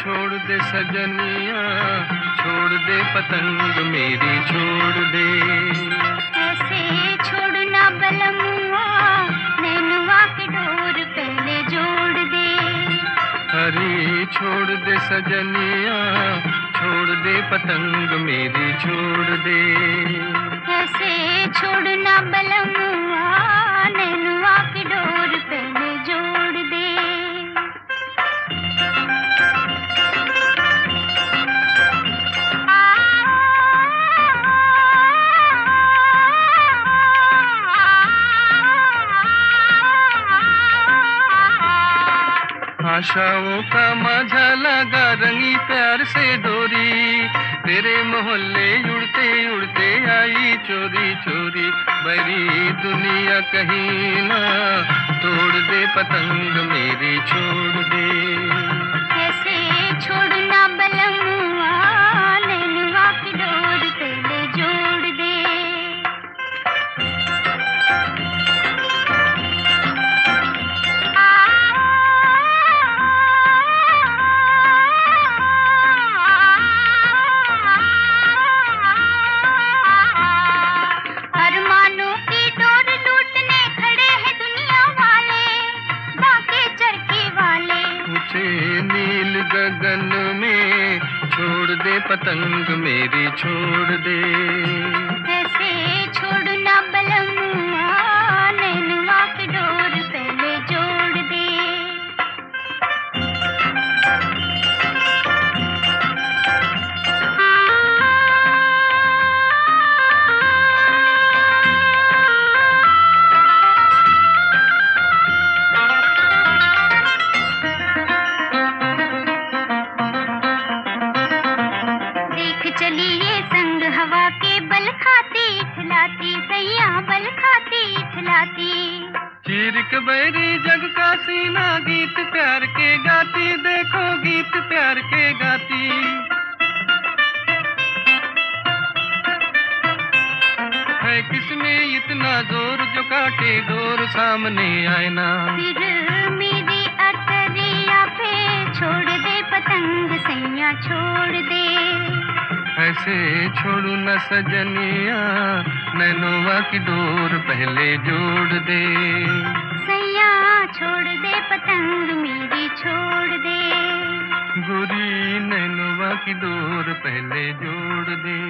छोड़ दे सजनिया, छोड़ दे पतंग मेरी छोड़ दे। ऐसे छोड़ना बलमुआ, नैनुआ की डोर पहले जोड़ दे। अरे छोड़ दे सजनिया, छोड़ दे पतंग मेरी छोड़ दे। ऐसे छोड़ना बलमुआ, नैनुआ की डोर पहले जोड़ दे। आशाओं का माझा लगा रंगी प्यार से डोरी, तेरे मोहल्ले उड़ते उड़ते आई चोरी चोरी। बड़ी दुनिया कहीं ना तोड़ दे पतंग मेरी छोड़ दे। ऐसे छोड़ना बलमुआ, नैनुआ की डोर पहले जोड़ दे। अरमानों की डोर लूटने खड़े हैं दुनिया वाले, बाके चरखी वाले। ऊंचे नील गगन में छोड़ दे पतंग मेरी छोड़ दे। ऐसे छोड़ना बलमुआ, नैनुआ की डोर पहले जोड़ दे। देख चली ये संग हवा के बल खाती इठलाती, सैया बल खाती इठलाती। चीर के बैरी जग का सीना गीत प्यार के गाती, देखो गीत प्यार के गाती। है किसमें इतना जोर जो काटे डोर सामने आए ना। फिर मेरी अटरिया पे छोड़ दे पतंग, सैया छोड़ दे। ऐसे छोड़ू न सजनिया, नैनुआ की डोर पहले जोड़ दे। सैया छोड़ दे पतंग मेरी छोड़ दे। गोरी नैनुआ की डोर पहले जोड़ दे।